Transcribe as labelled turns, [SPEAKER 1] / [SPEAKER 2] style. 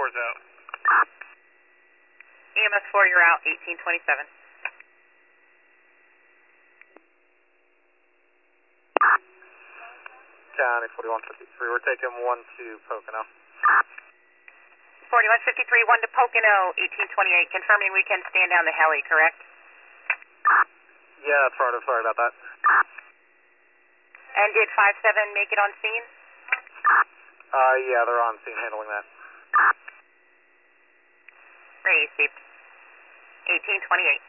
[SPEAKER 1] 4's out.
[SPEAKER 2] EMS 4, you're out, 1827.
[SPEAKER 1] County 4153, we're taking 1 to Pocono.
[SPEAKER 2] 4153, 1 to Pocono, 1828, confirming we can stand down the heli, correct?
[SPEAKER 1] Yeah, that's right, I'm sorry about that.
[SPEAKER 2] And did 57 make it on scene?
[SPEAKER 1] Yeah, they're on scene handling that.
[SPEAKER 2] Received. 1828.